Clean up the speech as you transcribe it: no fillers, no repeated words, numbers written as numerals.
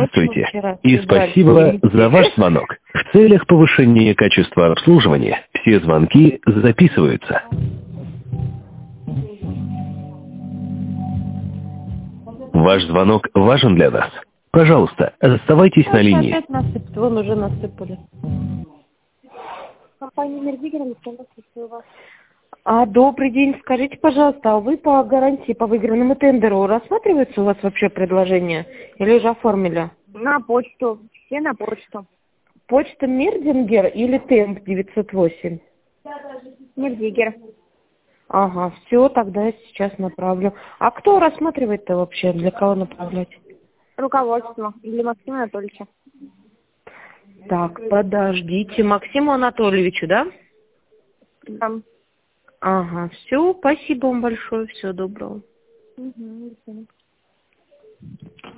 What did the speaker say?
Здравствуйте и спасибо за ваш звонок. В целях повышения качества обслуживания все звонки записываются. Ваш звонок важен для нас. Пожалуйста, оставайтесь на линии. Опять насыпят, вон уже насыпали. Компания «Мердигер», Александр, слушаю вас. Добрый день, скажите, пожалуйста, а вы по гарантии, по выигранному тендеру рассматривается у вас вообще предложение или уже оформили? На почту, все на почту. Почта Мердингер или Темп 908? Мердигер. Ага, все, тогда я сейчас направлю. А кто рассматривает-то вообще, для кого направлять? Руководство для Максима Анатольевича. Так, подождите, Максиму Анатольевичу, да? Да. Ага, все, спасибо вам большое, всего доброго. Угу,